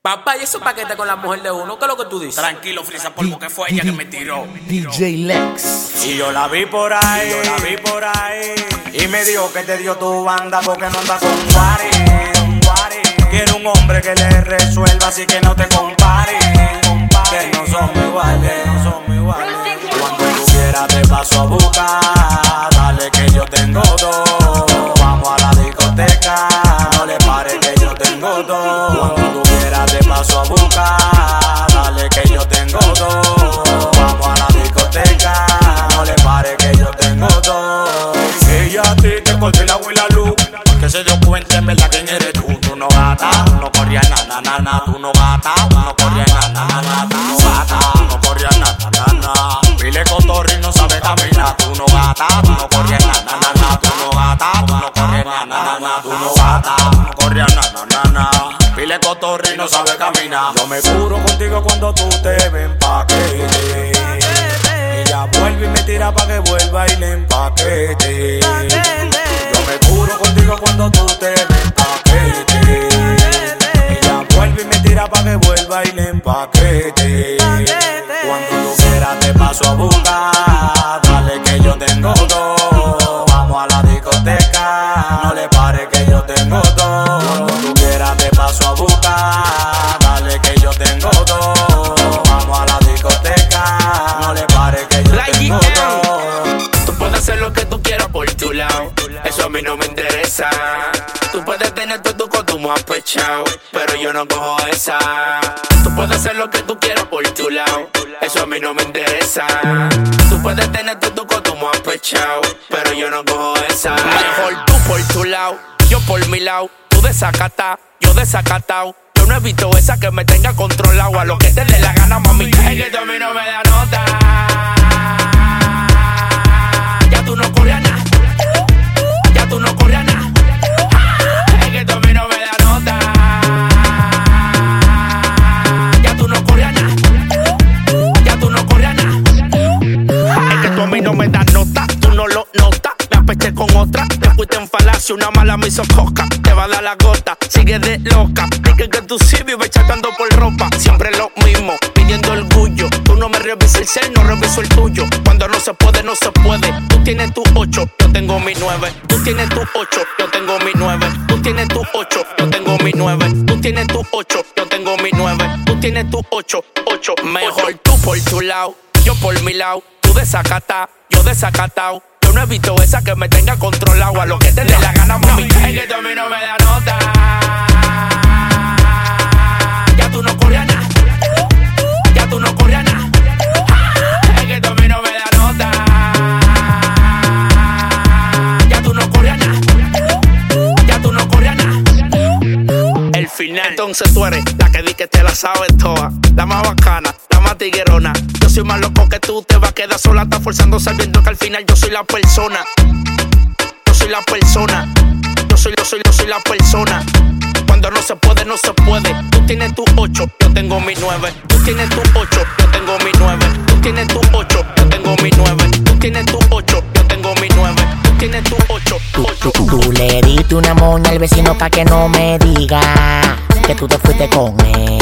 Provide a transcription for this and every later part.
Papá, ¿y esos paquetes con la mujer de uno? ¿Qué es lo que tú dices? Tranquilo, Frisa, porque fue ella que me tiró. DJ Lex. Y yo la vi por ahí, y me dijo que te dio tu banda porque no anda con Juárez. Quiero un hombre que le resuelva, así que no te compares. Que no somos iguales, Cuando tú quieras te paso a buscar. Dale que yo tengo todo. Vamos a la discoteca. No le pares que yo tengo todo. Cuando tú quieras te paso a buscar. Dale que yo tengo todo. Vamos a la discoteca. No le pares que yo tengo todo. Ella a ti te cortó el agua y la luz. Porque se dio cuenta en verdad quién eres tú. Tú no gata, no corrías na. Tú no gata, no corrías na. Tú no gata, no corrías na. Pile cotorri no sabe caminar. Tú no gata, tú no corrías na. Tú no gata, tú no corrías na. Tú no gata, no corrías na. Pile cotorri no sabe caminar. Yo me curo contigo cuando tú te ven paquete. Ella vuelve y me tira pa' que vuelva y le empaquete. Yo me curo contigo cuando tú te ven paquete. Ella vuelve y me tira pa' que vuelva y le empaquete. Cuando tú quieras te paso a buscar. Dale que yo tengo todo. Vamos a la discoteca. No le pares que yo tengo todo. Cuando tú quieras te paso a buscar. Dale que yo tengo todo. Vamos a la discoteca. No le pares que yo tengo todo. Tú puedes hacer lo que tú quieras por tu lado. Eso a mí no me interesa. Tú puedes tener todo tu consumo apechado, pero yo no cojo esa. Tú puedes hacer lo que tú quieras por tu lado. Eso a mí no me interesa. Tú puedes tener todo tu consumo apechado, pero yo no cojo esa. Mejor tú por tu lado, yo por mi lado. Tú desacatá, yo desacatao. Yo no evito esa que me tenga controlado. A lo que te dé la gana, mami. Es que tú a mí no me da nota. Ya tú no corres nada. Ya tú no corres nada. Es que tú a mí no me da nota. Ya tú no corres nada. Ya tú no corres nada. Es que tú a mí no me das nota. Tú no lo notas. Me apesté con otra. Te fuiste en falacia. Una mala me hizo coca. Te va a dar la gota. Sigue de loca. Dije que tú sí vives chatando por ropa. Siempre lo mismo. Pidiendo orgullo. Tú no me revisas el ser, no reviso el tuyo. Cuando no se puede, no se puede. Tú tienes tu 8, yo tengo mi 9. Tú tienes tu 8, yo tengo mi 9. Tú tienes tu 8, yo tengo mi 9. Tú tienes tu 8, yo tengo mi 9. Tú tienes tu 8. Mejor tú por tu lado, yo por mi lado. Tú desacatá, yo desacatao. Yo no evito esa que me tenga controlado. A lo que te dé la gana, mami. Es que tú a mí no me da nota. Ya tú no corres nada. Ya tú no corres nada. Es que tú a mí no me da nota. Ya tú no corres nada. Ya tú no corres nada. El final. Entonces tú eres la que di que te la sabes toda. La más bacana, la más tiguerona. Yo soy más loco que tú, te vas a quedar sola. Estás forzando sabiendo que al final yo soy la persona. Yo soy la persona. Yo soy la persona. Cuando no se puede, no se puede. Tú tienes tu 8, yo tengo mi 9. Tú tienes tu 8, yo tengo mi 9. Tú tienes tu 8, yo tengo mi 9. Tú tienes tu 8, yo tengo mi 9. Tú tienes tu 8. Tú le diste una moña al vecino pa' que no me diga que tú te fuiste con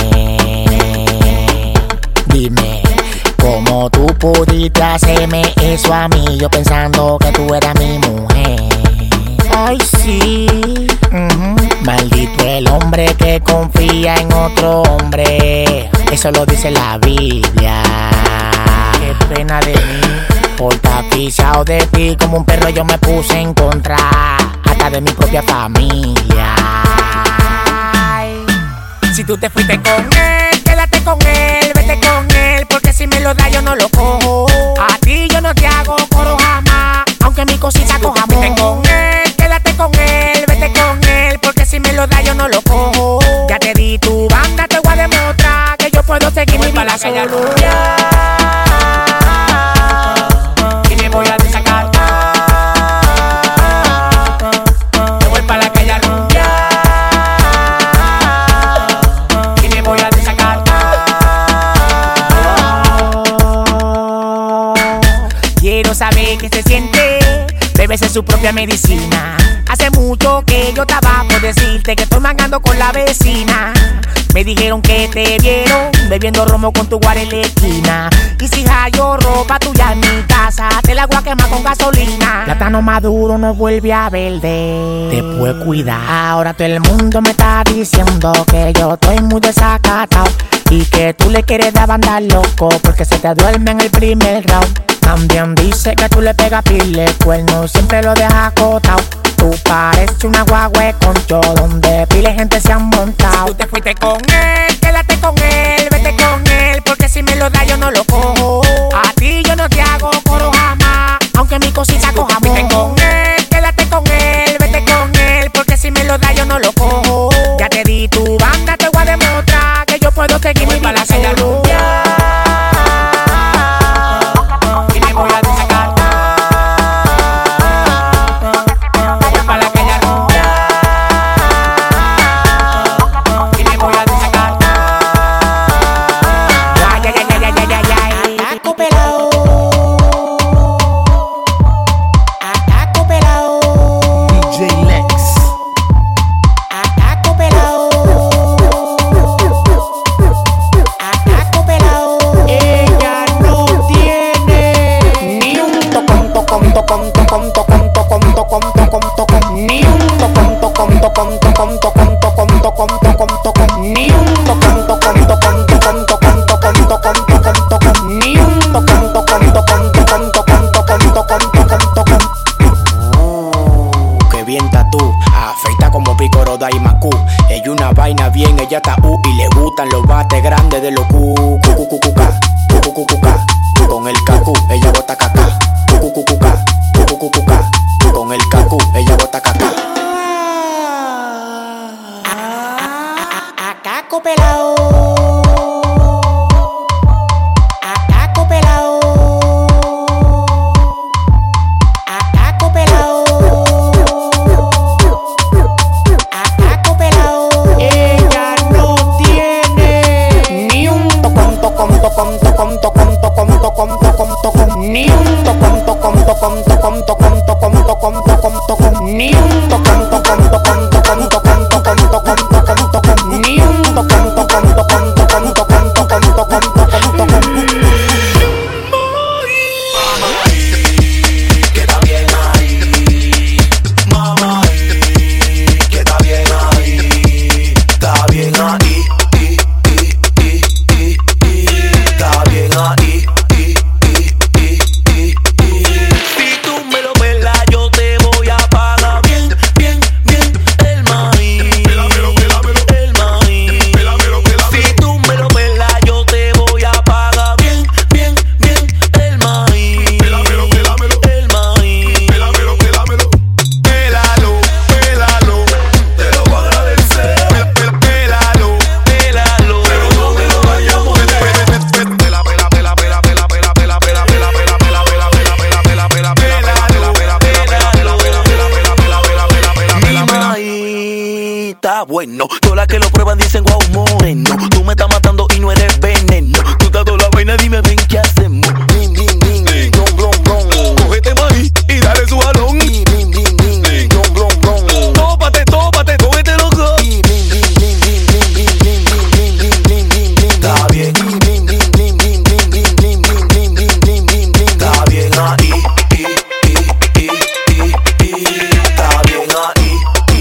él. Dime, ¿cómo tú pudiste hacerme eso a mí? Yo pensando que tú eras mi mujer. Ay, sí. Maldito el hombre que confía en otro hombre. Eso lo dice la Biblia. Qué pena de mí. Por estar pisado de ti como un perro yo me puse en contra hasta de mi propia familia. Ay. Si tú te fuiste con él, quédate con él, vete con él, porque si me lo da yo no lo cojo. A ti yo no te hago coro jamás, aunque mi cosita coja mojo. Vete con él, quédate con él, vete con él, porque si me lo da yo no lo cojo. Ya te di tu banda, te voy a demostrar que yo puedo seguir mi vida solo. Y me voy a desacar. Me voy para la calle a rumbear. Y me voy a desacar. Quiero saber qué se siente. Debe ser su propia medicina. Hace mucho que yo estaba por decirte que estoy mangando con la vecina. Me dijeron que te vieron bebiendo romo con tu guarda en la esquina. Y si hallo ropa tuya en mi casa, te la voy a quemar con gasolina. Plátano maduro no vuelve a verde, te puedes cuidar. Ahora todo el mundo me está diciendo que yo estoy muy desacatado y que tú le quieres dar banda loco porque se te duerme en el primer round. También dice que tú le pegas pile cuerno, siempre lo dejas acotado. Tú pareces una guagua con yo, donde pile gente se han montado. Si tú te fuiste con él, quédate con él, vete con él, porque si me lo da yo no lo cojo. A ti yo no te hago coro jamás, aunque mi cosita coja amor. Si tú te fuiste con él, quédate con él, vete con él, porque si me lo da yo no lo cojo. Ya te di tu banda, te voy a demostrar que yo puedo seguir mi vida solo. Ella está y le gustan los bates grandes de los cucucucuca, cucucucuca. Con el cacu, ella bota caca, cucucucuca, cucucucuca. Con el cacu, ella bota caca. Acaco pelao. Acaco pelao. Acaco pelao. Acaco pelao. Ella no tiene ni un tocón. Ni un tocón. Ni un Bueno, todas las que lo prueban dicen guau moreno. Tú me estás matando y no eres veneno. Tú estás toda la vaina, dime ven qué hacemos. Bling, bling, bling, blom, blom, blom. Cógete maíz y dale su jalón. Bling, bling, bling, bling, blom, blom, blom. Tópate, cógete loco. Bling, bling, bling, bling, bling, bling, bling, bling, bling, bling, bling, bling. Está bien. Bling, bling, bling, bling, bling, bling, bling, bling, bling, bling, bling, bling, bling. Está bien ahí. Está bien ahí.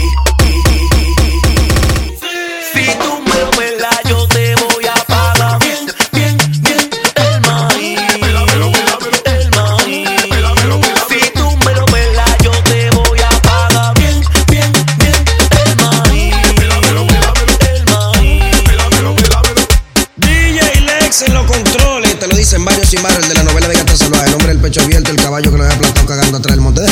En los controles, te lo dicen Mario Simaro, el de la novela de Gata Salvaje, el hombre del pecho abierto, el caballo que lo había plantado cagando atrás del monte.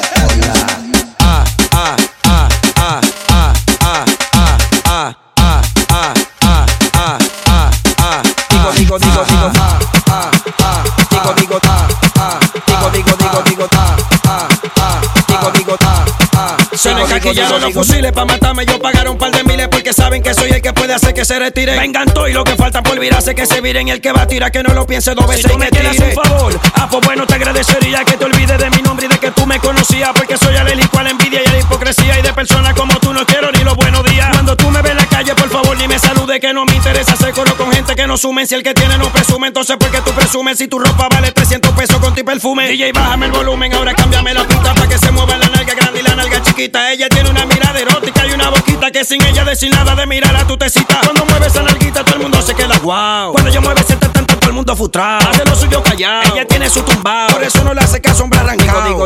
Suena encaquillaron los fusiles pa' matarme. Yo pagaron un par de miles porque saben que soy el que puede hacer que se retire. Vengan todos y lo que falta por virarse que se viren. Y el que va a tirar que no lo piense dos veces. Si tú me quieres un favor, pues bueno te agradecería que te olvides de mi nombre y de que tú me conocías. Porque soy alérgico a la envidia y a la hipocresía. Y de personas como tú no quiero ni los buenos días. Cuando tú me ves en la calle, por favor ni me salude que no me interesa hacer coro con gente que no sumen. Si el que tiene no presume, entonces ¿por qué tú presumes? Si tu ropa vale 300 pesos con tu perfume. DJ, bájame el volumen, ahora cámbiame la pista para que se mueva la nalga grande y la nalga chiquita. Ella tiene una mirada erótica y una boquita que sin ella decir nada de mirarla tú te citas. Cuando mueve esa nalguita todo el mundo se queda wow. Cuando yo mueve ese tanto todo el mundo frustrado. Hace lo suyo callado. Ella tiene su tumbao, por eso no le hace caso hombre arrancado. Digo,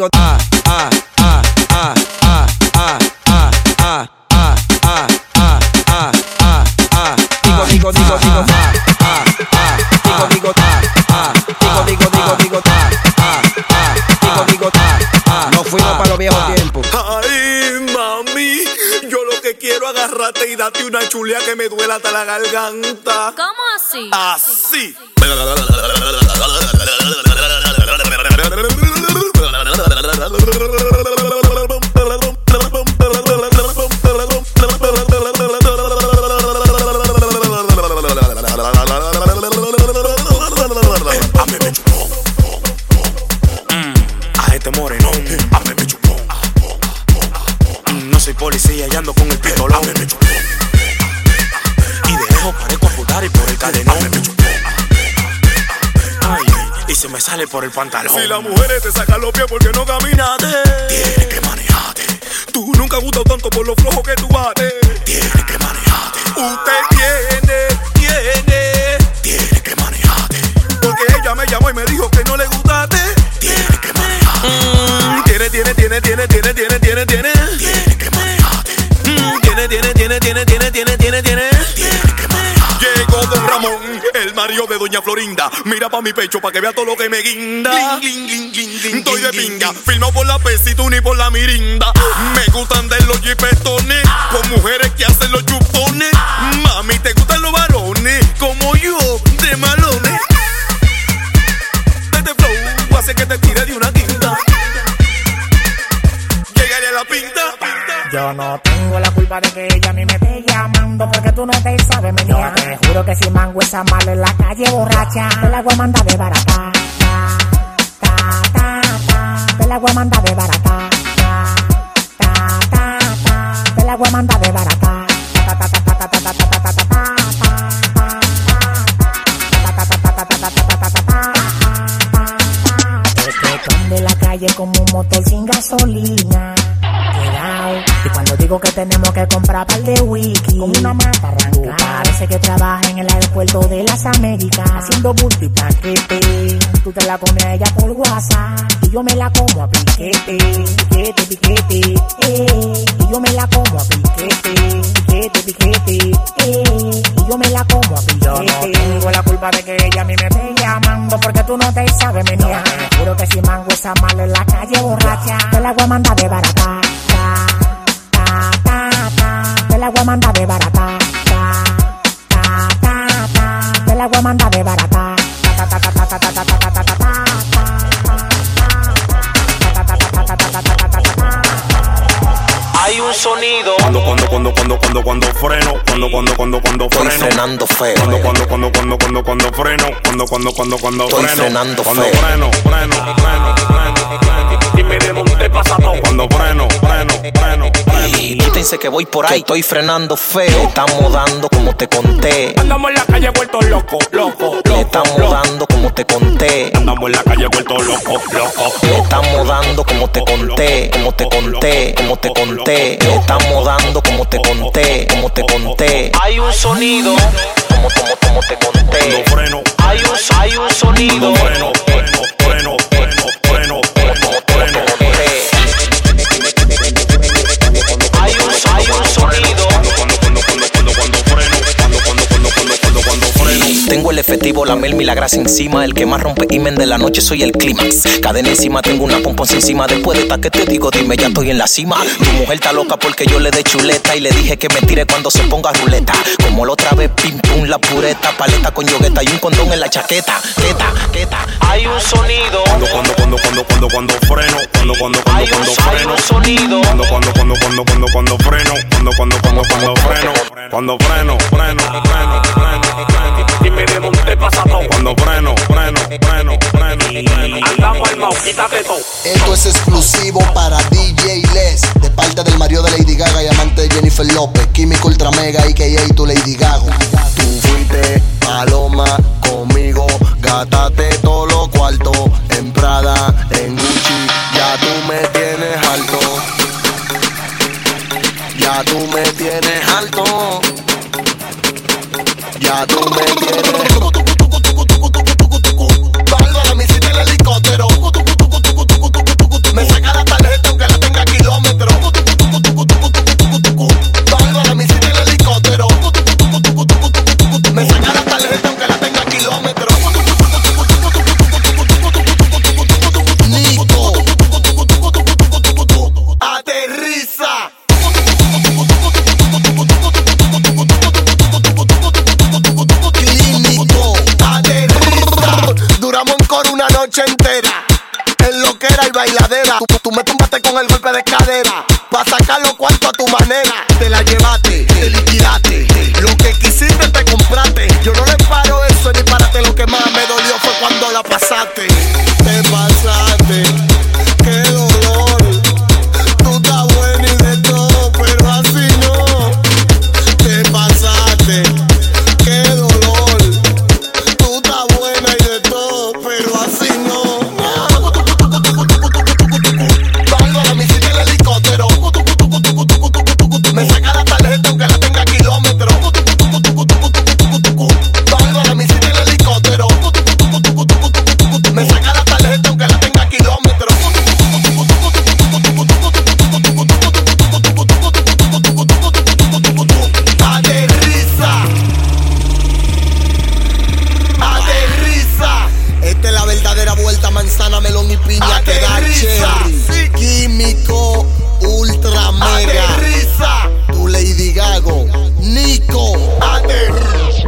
no fuimos para los viejos tiempos. Ay, mami, yo lo que quiero es agarrarte y darte una chulea que me duela hasta la garganta. ¿Cómo así? Así. Policía y ando con el pistolón. Y de lejos parezco a pulgar y por el cadenón. Ay, y se me sale por el pantalón. Si las mujeres te sacan los pies porque no caminaste, tienes que manejarte. Tú nunca has gustado tanto por lo flojo que tú bates. Tienes que manejarte. Usted tiene que manejarte. Porque ella me llamó y me dijo que no le gustaste. Tienes que manejarte. Tiene que manejarte. Llegó Don Ramón, el marido de Doña Florinda. Mira pa' mi pecho pa' que vea todo lo que me guinda. Estoy de pinga, firmado por la pesita ni por la mirinda. Me gustan de los jipetones, con mujeres que hacen los chupones. Mami, ¿te gustan los varones? Como yo, de malones. Este flow hace que te tire de una quinta. Llegaré a la pinta. Yo no tengo la culpa de que ella a mí me esté llamando porque tú no te sabes menear. Yo te juro que si mango esa mala en la calle borracha, te la voy a mandar de barata. Te la voy a mandar de barata. Te la voy a mandar de barata. De la calle como un motor sin gasolina. Y cuando digo que tenemos que comprar par de wiki, como una mata arranca. Parece que trabaja en el aeropuerto de las Américas, haciendo bulto y paquete. Tú te la comes a ella por WhatsApp y yo me la como a piquete. Y yo me la como a piquete. Y yo me la como a piquete. Yo no tengo la culpa de que ella a mí me esté llamando porque tú no te sabes menear. Te juro que si mango esa mala en la calle borracha, te la voy a mandar de barata. Te la voy a mandar de barata. Te la voy a mandar de barata. Hay un sonido cuando freno, cuando estoy freno, frenando feo. cuando freno, Estoy frenando cuando feo. freno, dime de dónde pasa todo. Cuando freno. Y quítense que voy por ahí, estoy frenando feo. Estamos dando como te conté. Andamos en la calle vueltos loco. Estamos dando como te conté. Andamos en la calle vueltos loco. Estamos dando como te conté. Estamos dando como te conté. Hay un sonido como te conté. Cuando freno, Hay un sonido freno. Hay un sonido. Tengo el efectivo, la melmi, la grasa encima. El que más rompe imen de la noche soy el clímax. Cadena encima, tengo una pomponza encima. Después de esta que te digo, dime, ya estoy en la cima. Tu mujer está loca porque yo le dé chuleta y le dije que me tire cuando se ponga ruleta. Como la otra vez, pim pum, la pureta, paleta con yogueta y un condón en la chaqueta. Queta. Hay un sonido. Cuando freno, Hay un sonido. cuando freno, dime de dónde pasa todo. Cuando freno, andamos al mau, quítate todo. Esto es exclusivo para DJ Les, de parte del marido de Lady Gaga y amante de Jennifer Jennifer López, Químico Ultra Mega, a.k.a. tu Lady Gaga. Tú fuiste paloma conmigo, gastaste todos los cuartos en Prada, en Gucci, ya tú me tienes alto. Ya tú me tienes alto. Ya tú me tienes. Bárbara, me hiciste el helicóptero. Me saca la tarjeta aunque la tenga kilómetros. Bárbara, me hiciste el helicóptero. Me saca la tarjeta aunque la tenga kilómetros. Nico, aterriza. Clínico, aterriza. Duramos en coro una noche entera, en lo que era y bailadera. Tú me tumbaste con el golpe de cadera, pa' sacar los cuartos a tu manera. Te la llevaste, te liquidaste, lo que quisiste te compraste. Yo no le paro eso ni párate. Lo que más me dolió fue cuando la pasaste. Te pasaste, qué dolor. Tú estás buena y de todo, pero así no. Te pasaste, qué dolor. Tú estás buena y de todo, pero así no. Bárbara, me hiciste el helicóptero. Me saca la tarjeta aunque la tenga kilómetros. Bárbara, me hiciste el helicóptero. Me saca la tarjeta aunque la tenga kilómetros. Aterriza. Aterriza. Esta es la verdadera vuelta, manzana, melón y piña que da cherry. Químico Ultra Mega. Aterriza. Tu Lady Gaga. Nico. Aterriza.